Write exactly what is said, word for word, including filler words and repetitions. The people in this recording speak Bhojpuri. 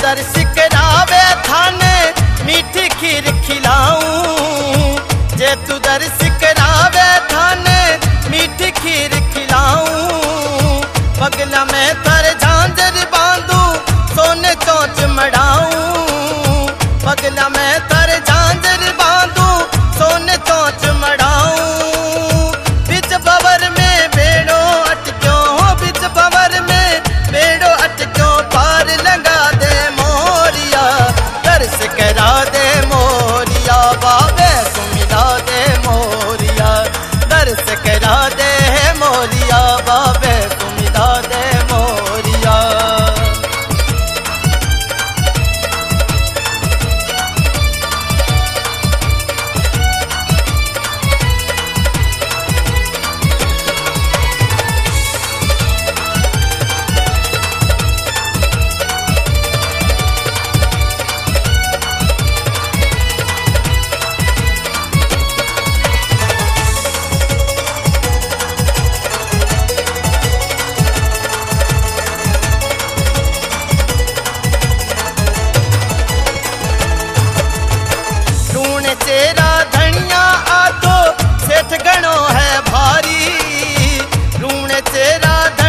दर्श करावे थाने मीठी खीर खिलाऊं, जे तू दर्श करावे थाने मीठी खीर खिलाऊं। पगला में थारे झांझर बांधू सोने चोंच मड़ाऊं, पगला में थारे झांझर बांधू सोने चोंच मड़ाऊं। बिच बवर में बेड़ो अटक्यो, बिच बवर में बेड़ो अटक्यो, पार लगा दे मोरिया, दर्श करा दे मोरिया, बाबे को मिला दे मोरिया, दर्श करा दे मोरिया, बाबे को मिला दे मोरिया। तेरा धनिया आतो सेठ गणो है भारी, रूण तेरा